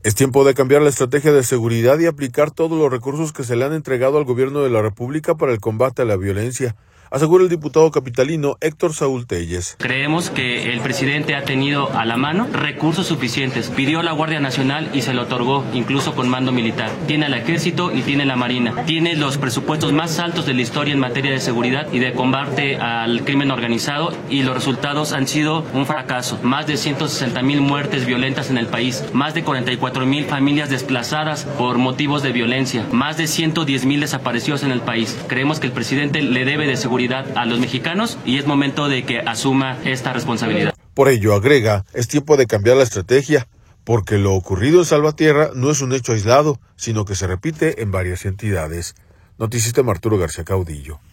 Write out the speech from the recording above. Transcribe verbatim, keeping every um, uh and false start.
Es tiempo de cambiar la estrategia de seguridad y aplicar todos los recursos que se le han entregado al gobierno de la República para el combate a la violencia, asegura el diputado capitalino Héctor Saúl Telles. Creemos que el presidente ha tenido a la mano recursos suficientes. Pidió a la Guardia Nacional y se lo otorgó, incluso con mando militar. Tiene al Ejército y tiene la Marina. Tiene los presupuestos más altos de la historia en materia de seguridad y de combate al crimen organizado, y los resultados han sido un fracaso. Más de ciento sesenta mil muertes violentas en el país, más de cuarenta y cuatro mil familias desplazadas por motivos de violencia, más de ciento diez mil desaparecidos en el país. Creemos que el presidente le debe de seguridad a los mexicanos y es momento de que asuma esta responsabilidad. Por ello, agrega, es tiempo de cambiar la estrategia, porque lo ocurrido en Salvatierra no es un hecho aislado, sino que se repite en varias entidades. Noticista Arturo García Caudillo.